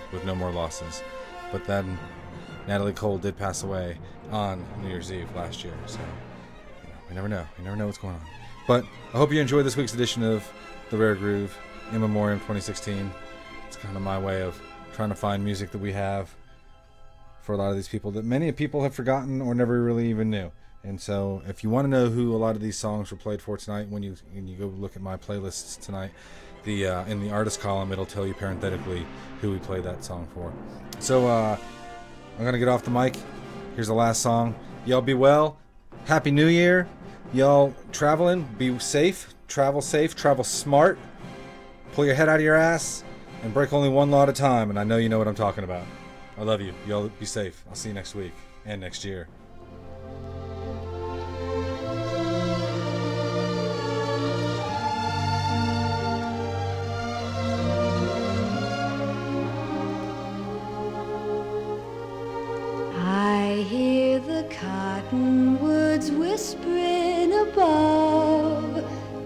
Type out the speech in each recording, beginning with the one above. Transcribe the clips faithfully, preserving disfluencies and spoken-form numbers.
with no more losses. But then Natalie Cole did pass away on New Year's Eve last year, so you know, we never know. We never know what's going on. But I hope you enjoyed this week's edition of The Rare Groove in Memoriam twenty sixteen. It's kind of my way of trying to find music that we have for a lot of these people that many people have forgotten or never really even knew. And so if you want to know who a lot of these songs were played for tonight, when you when you go look at my playlists tonight, the uh, in the artist column, it'll tell you parenthetically who we played that song for. So uh, I'm going to get off the mic. Here's the last song. Y'all be well. Happy New Year. Y'all traveling, be safe. Travel safe. Travel smart. Pull your head out of your ass and break only one law at a time. And I know you know what I'm talking about. I love you. Y'all be safe. I'll see you next week and next year. I hear the cottonwoods whispering above.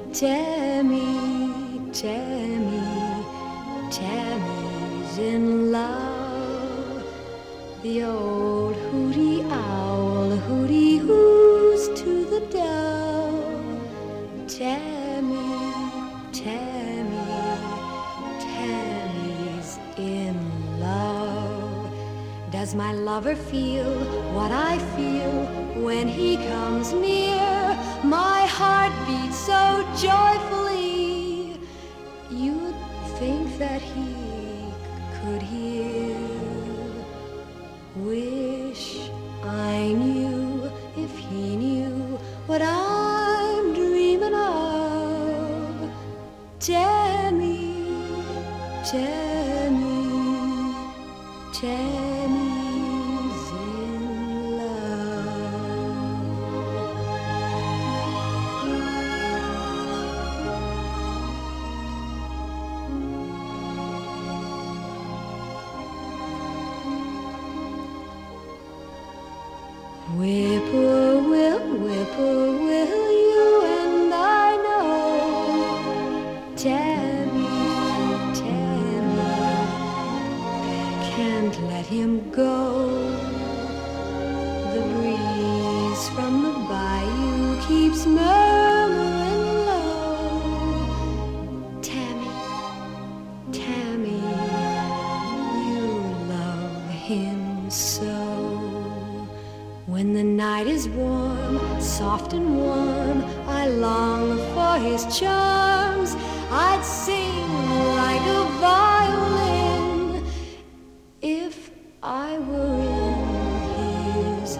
Tammy, Tammy, Tammy's in love. The old hooty owl hooty hoos to the dove. Tammy, Tammy, Tammy's in love. Does my lover feel what I feel when he comes near? My heart beats so joyfully, you'd think that he could hear. Wish I knew if he knew what I'm dreaming of. Tammy, Tammy, Tammy's in love. Whippoorwill, whippoorwill, you and I know. Tammy, Tammy, can't let him go. The breeze from the bayou keeps murmuring low. Tammy, Tammy, you love him so. When the night is warm, soft and warm, I long for his charms. I'd sing like a violin if I were in his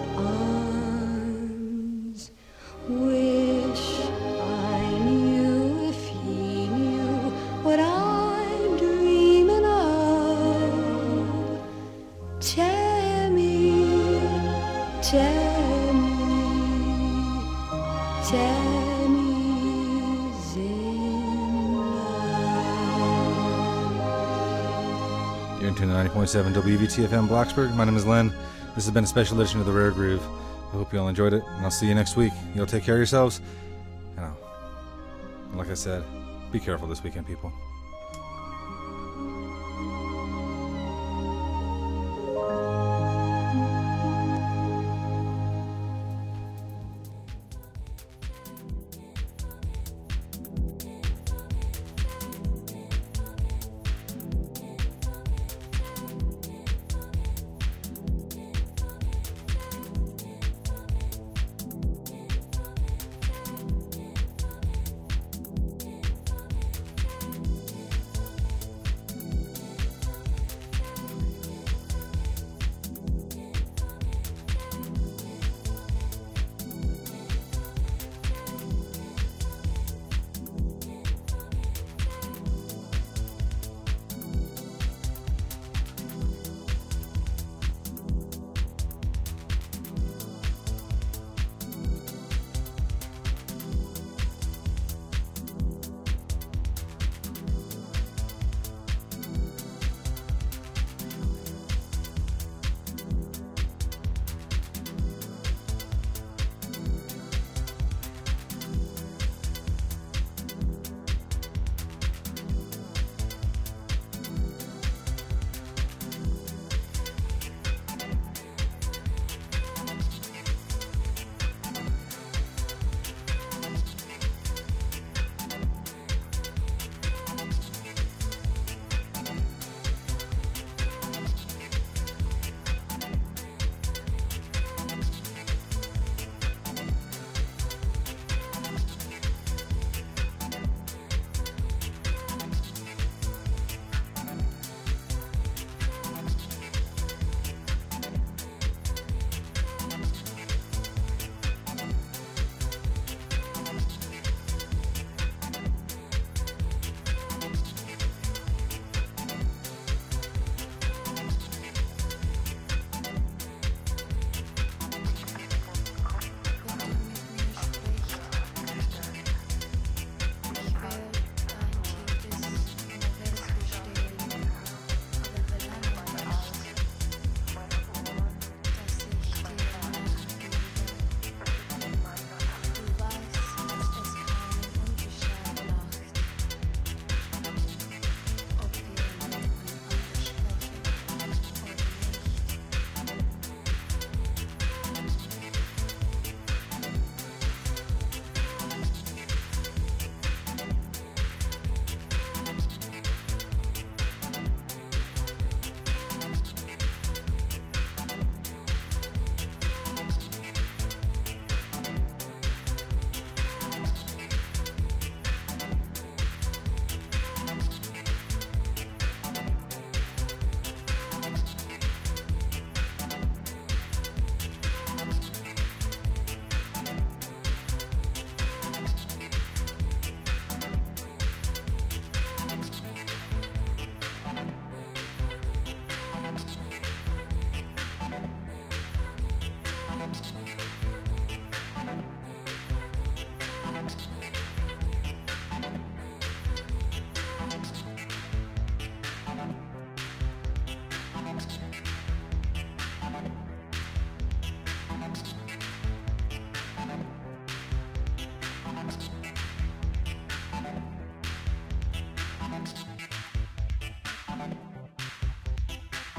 arms. Wish I knew if he knew what I'm dreaming of. Tammy, Tammy, Tammy's in love. You're in tune to ninety point seven W V T F M Blacksburg. My name is Len. This has been a special edition of The Rare Groove. I hope you all enjoyed it, and I'll see you next week. Y'all take care of yourselves. And, I'll, and like I said, be careful this weekend, people.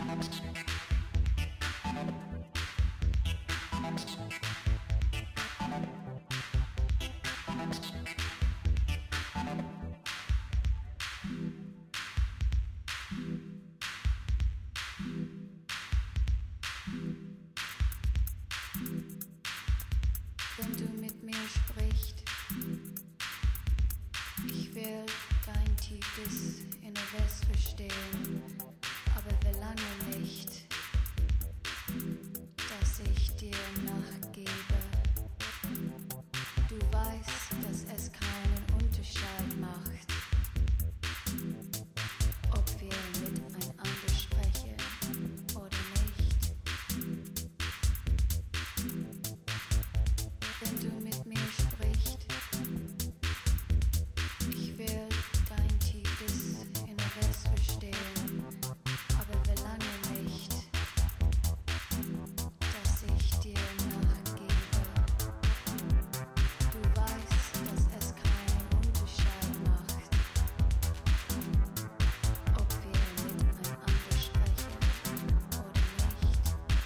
Wenn du mit mir sprichst, ich will dein tiefes Inneres verstehen, aber will lange nicht, dass ich dir nachgebe. Du weißt, dass es keinen Unterschied macht, ob wir miteinander sprechen oder nicht. Wenn du mit mir sprichst, ich will dein tiefes Inneres verstehen, aber will lange nicht, dass ich dir nachgebe. Du weißt, dass es keinen Unterschied macht, ob wir miteinander sprechen oder nicht.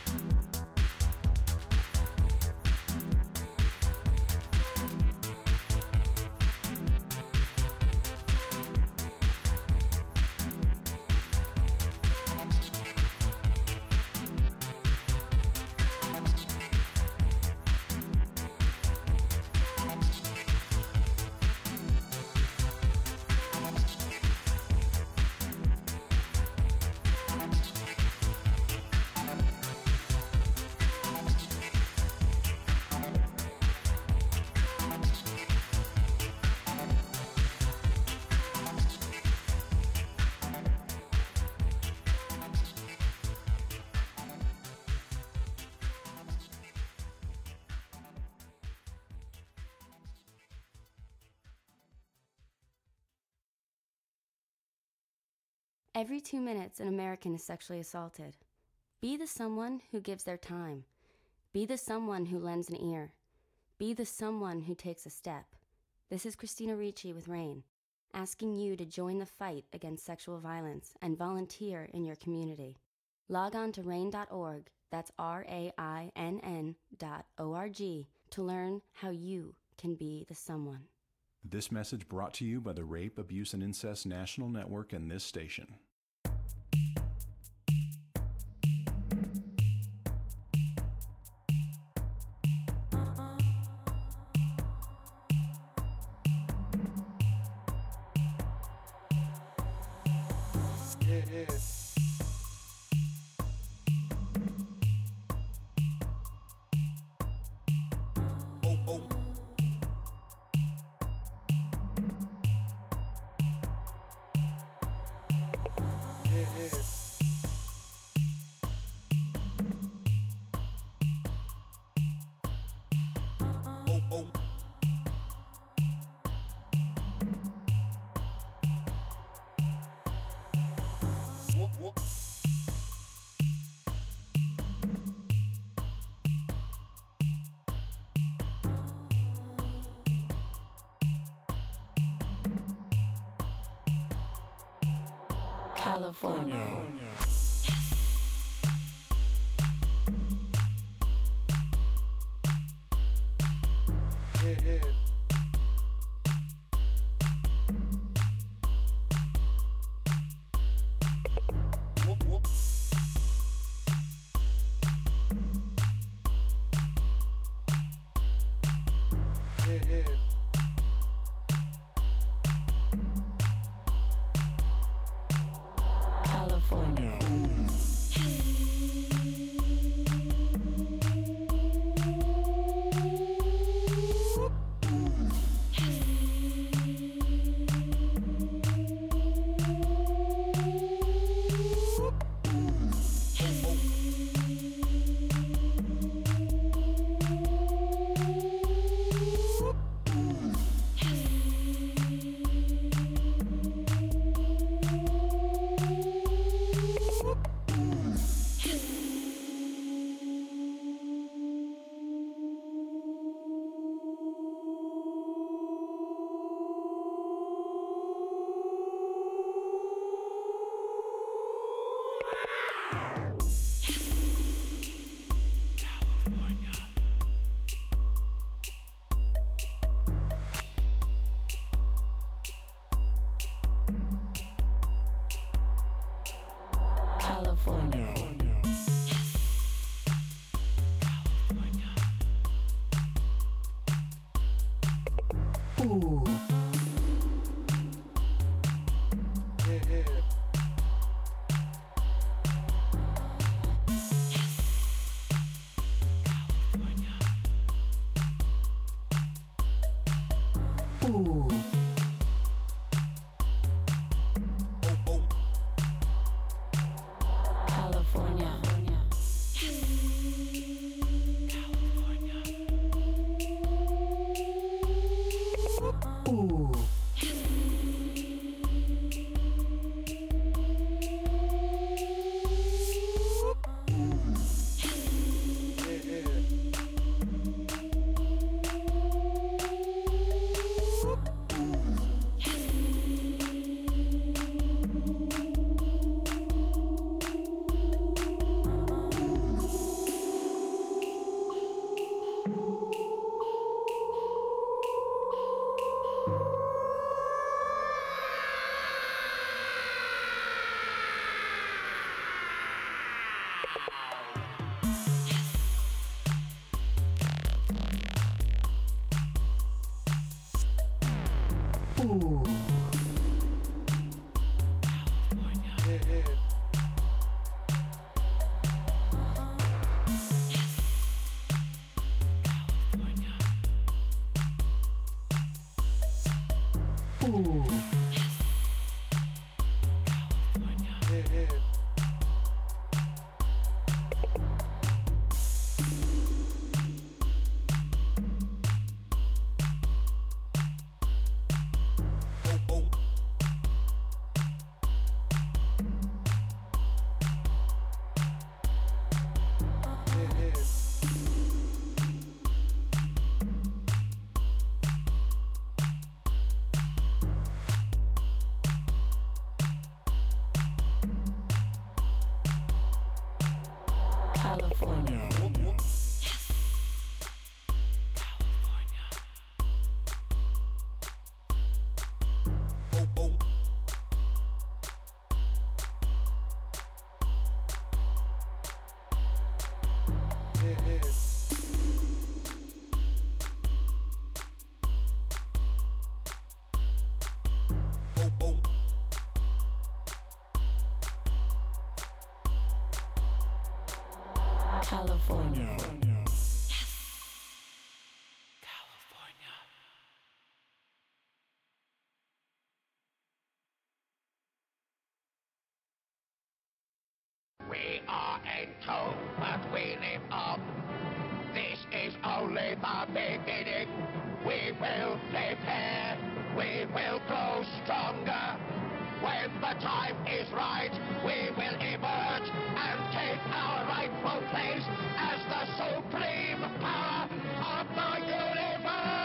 Every two minutes, an American is sexually assaulted. Be the someone who gives their time. Be the someone who lends an ear. Be the someone who takes a step. This is Christina Ricci with RAINN, asking you to join the fight against sexual violence and volunteer in your community. Log on to rainn dot org, that's R A I N N dot O R G, to learn how you can be the someone. This message brought to you by the Rape, Abuse, and Incest National Network and this station. California. Ooh. Ooh. California. Ooh. Ooh. Ooh. California. California. We are in tune, but we live on. This is only the beginning. We will prepare. We will grow stronger. When the time is right, we will emerge and take our rightful place as the supreme power of the universe.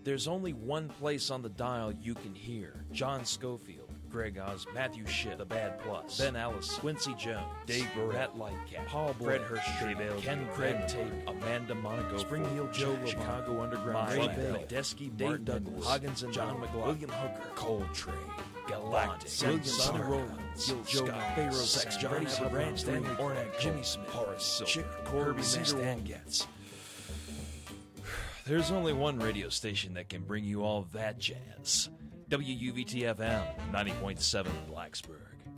There's only one place on the dial you can hear. John Schofield, Greg Oz, Matthew Schiff, The Bad Plus, Ben Ellis, Quincy Jones, Dave Burrett, Lightcap, Paul Fred Hirsch, Ken Craig Tate, Amanda Monaco, Spring Heel Joe, Chicago Underground, Ray Bell, Desky, Dave Douglas, Hoggins and John McLaughlin, William Hooker, Coltrane, Galactic, William Sonny Rollins, Joe Pharaoh, Sex, Johnny Ranch, Stanley Ornak, Jimmy Smith, Horace Silver, Corby Stangetz. There's only one radio station that can bring you all that jazz. W U V T F M, ninety point seven Blacksburg.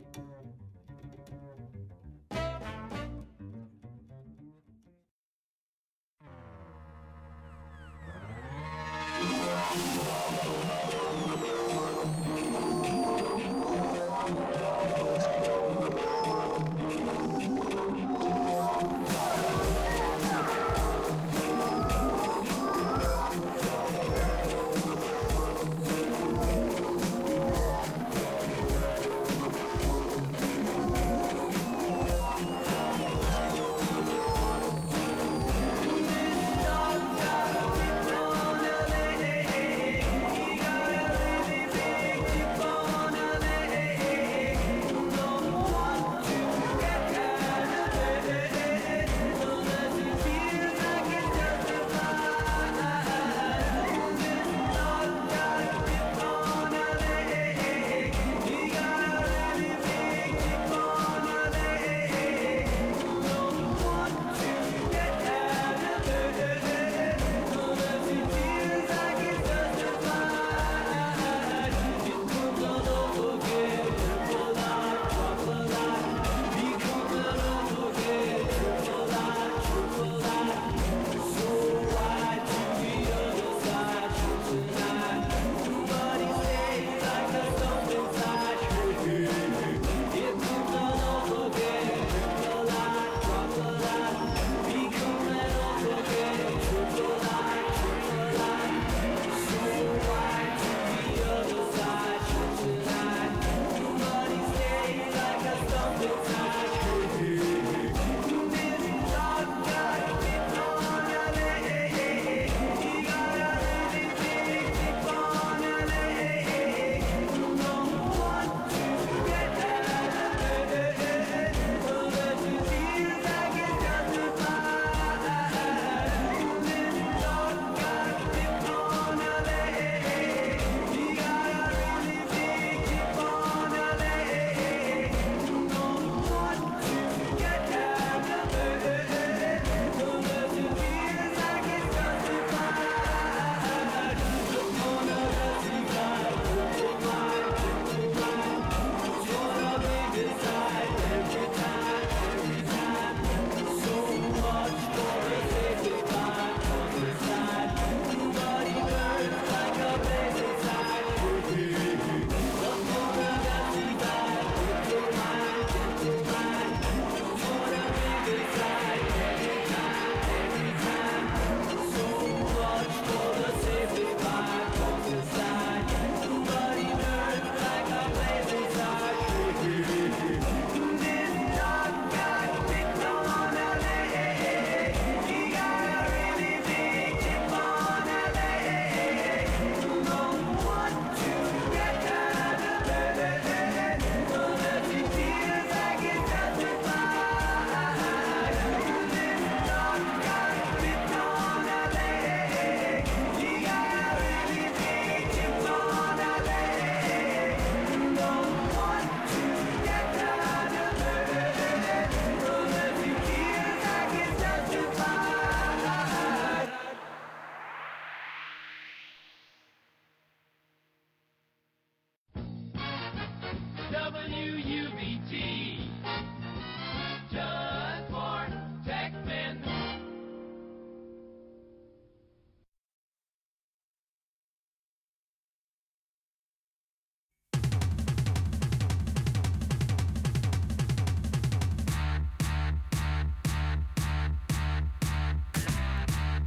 Thank you.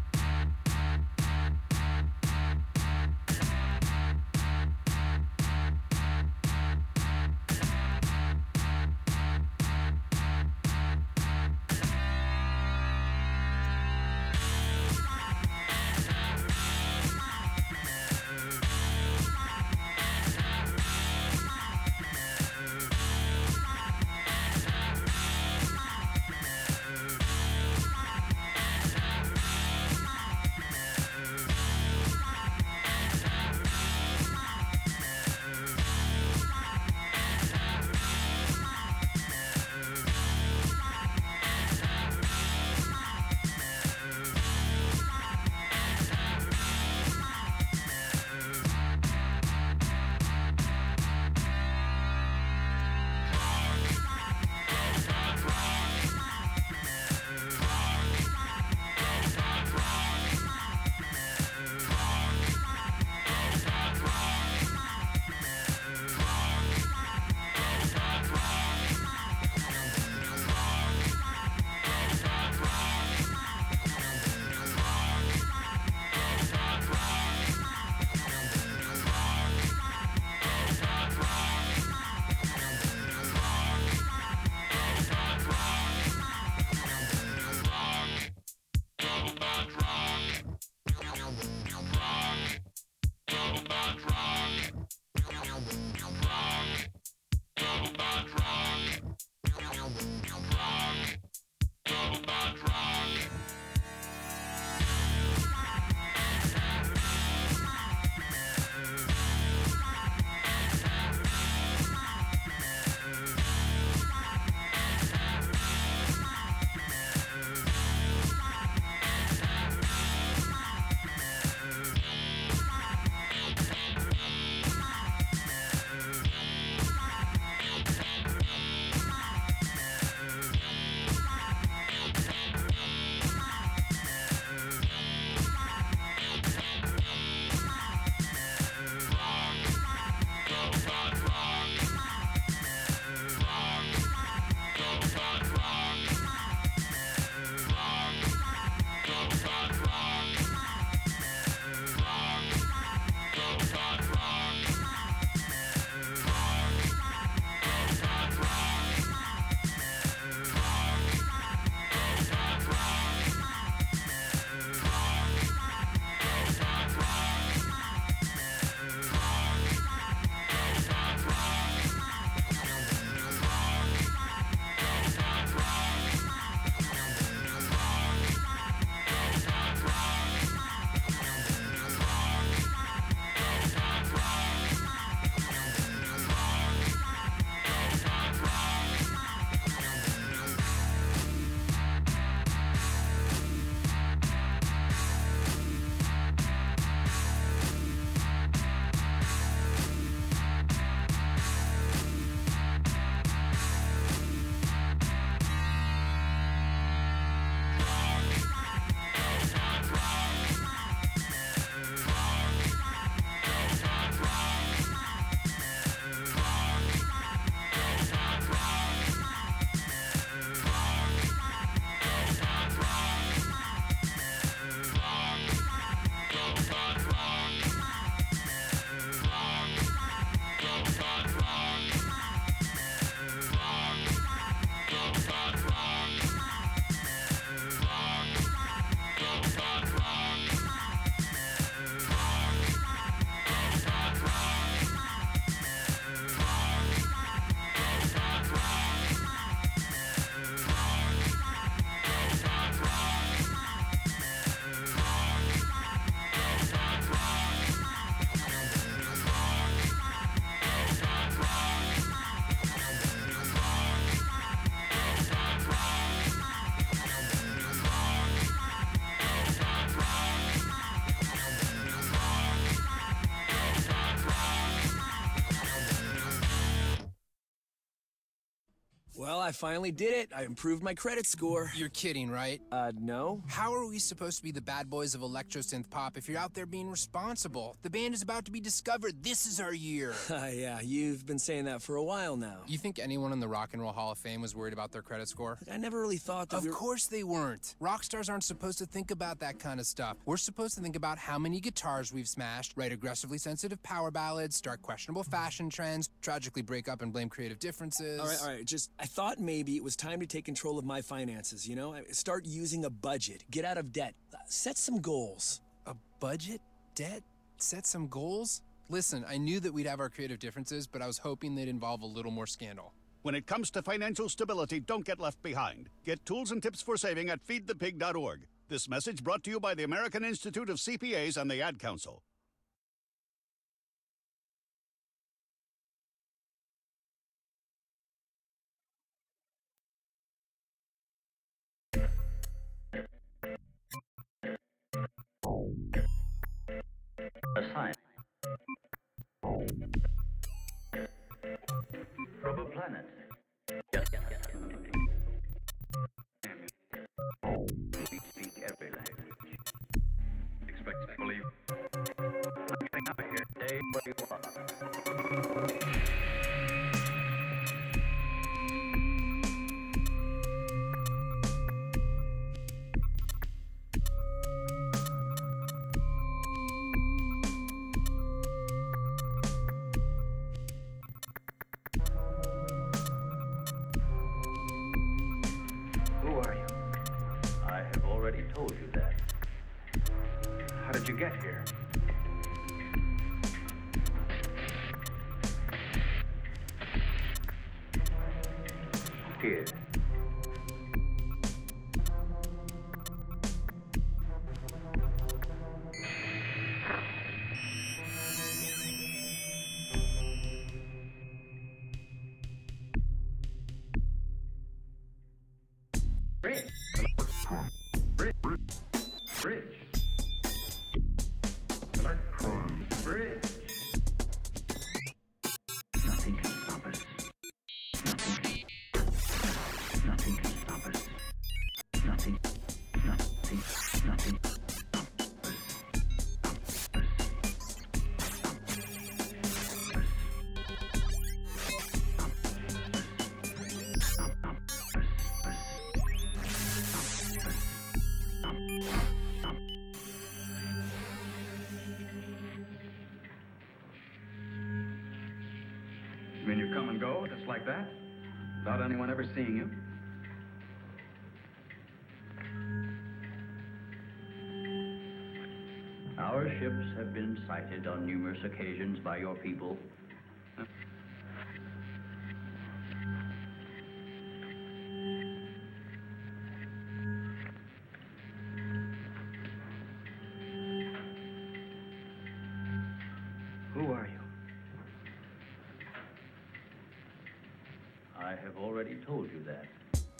Well, I finally did it. I improved my credit score. You're kidding, right? Uh, no. How are we supposed to be the bad boys of electro synth pop if you're out there being responsible? The band is about to be discovered. This is our year. Uh, yeah, you've been saying that for a while now. You think anyone in the Rock and Roll Hall of Fame was worried about their credit score? I never really thought that Of we were... course they weren't. Rock stars aren't supposed to think about that kind of stuff. We're supposed to think about how many guitars we've smashed, write aggressively sensitive power ballads, start questionable fashion trends, tragically break up and blame creative differences. All right, all right, just, I thought maybe it was time to take control of my finances, you know? Start using a budget, get out of debt, set some goals. A budget? Debt? Set some goals? Listen, I knew that we'd have our creative differences, but I was hoping they'd involve a little more scandal. When it comes to financial stability, don't get left behind. Get tools and tips for saving at feed the pig dot org. This message brought to you by the American Institute of C P As and the Ad Council. Assign. From a planet. Yes, yes, yes. We speak every language. Expect to believe. Nothing up here. Stay where you are. Told you that. How did you get here? Here. Bridge. Bridge. Bridge. Electron bridge. Nothing can stop us. Nothing. Nothing can stop us. Nothing. Nothing. Nothing. You mean you come and go just like that? Without anyone ever seeing you? Our ships have been sighted on numerous occasions by your people. Who are you? I have already told you that.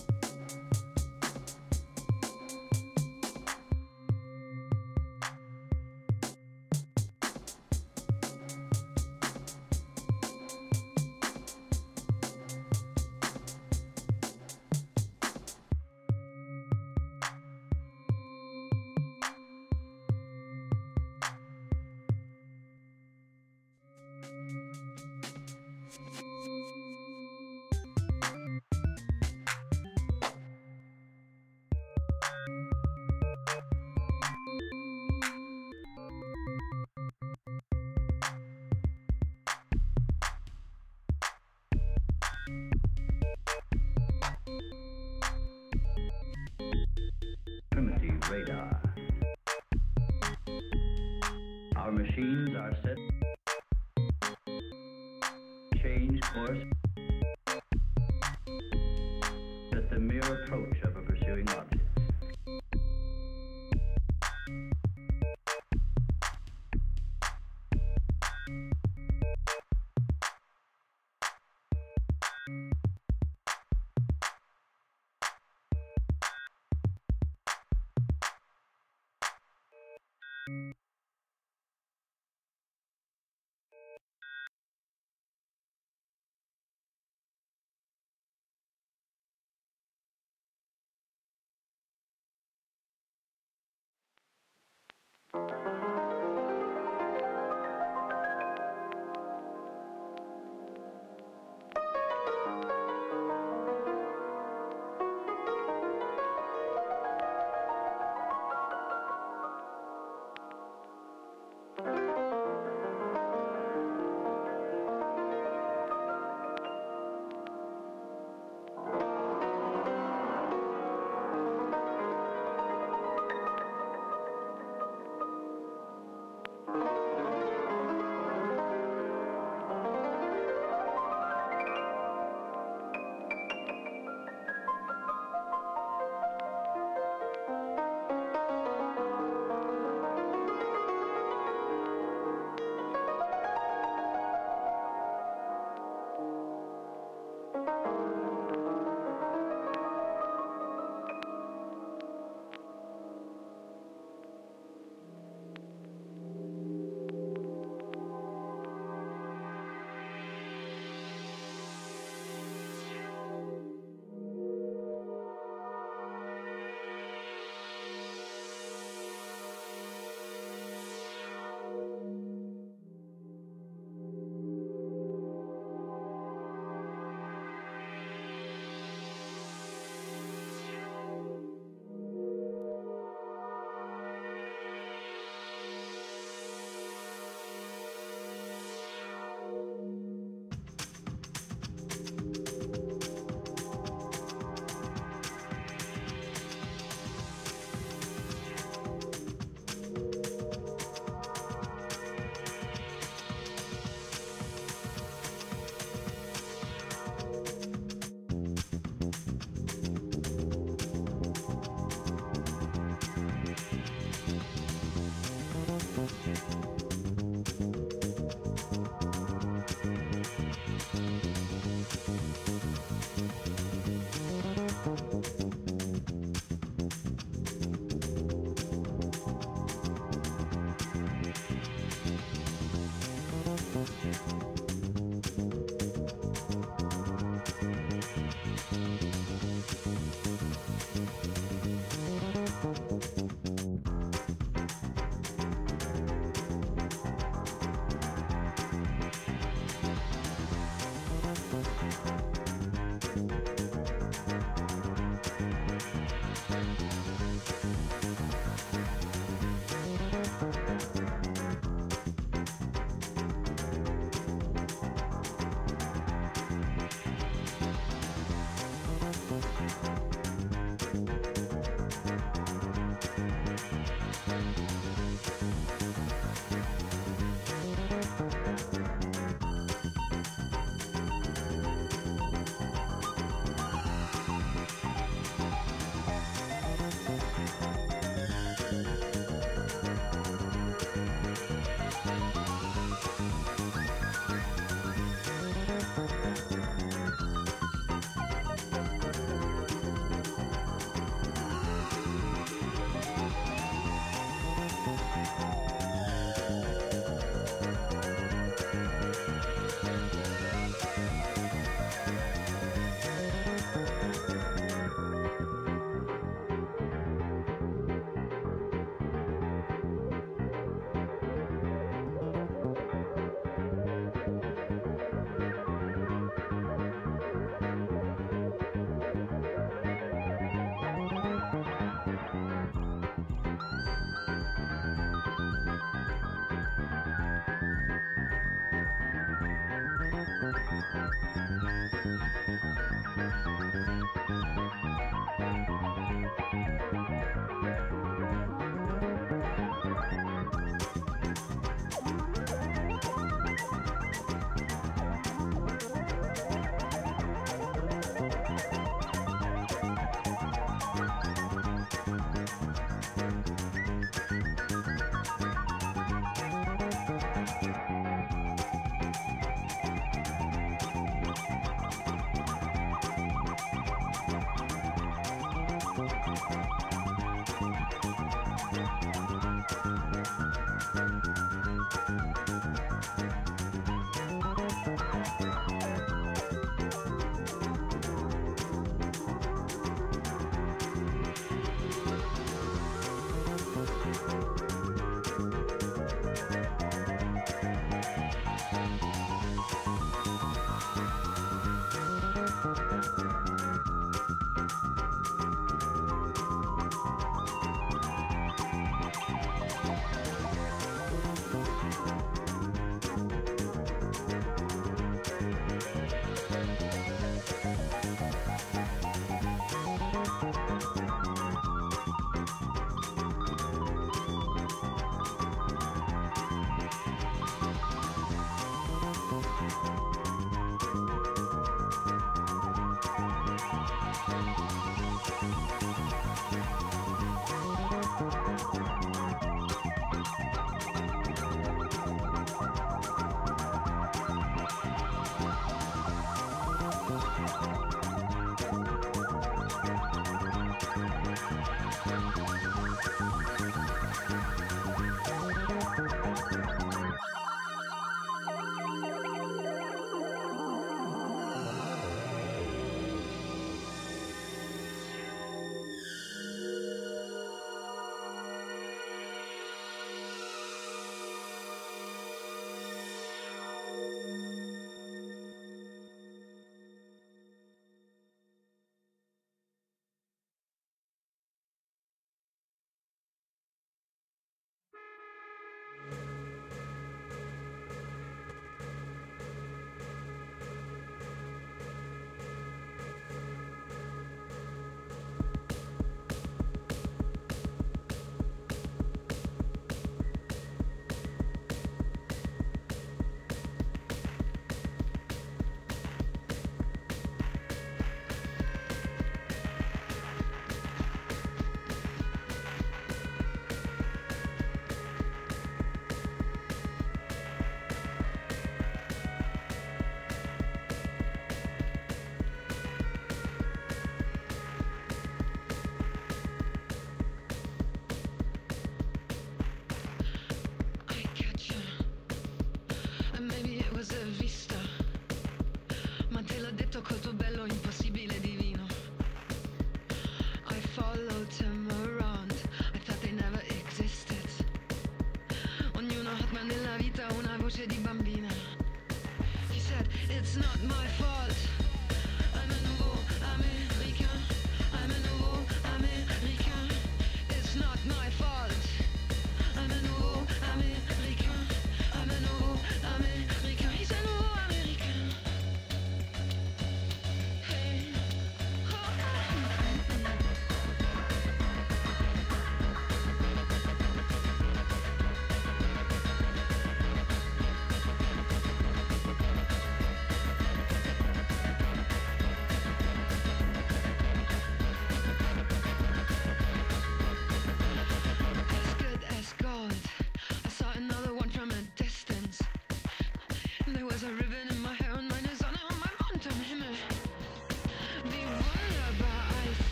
Primitive radar. Our machines are set. Change course at the mere approach of a pursuing object.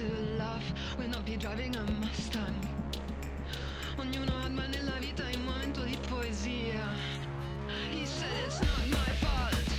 laugh, will not be driving a Mustang. Ognuno ha nella vita un momento di poesia. He said it's not my fault.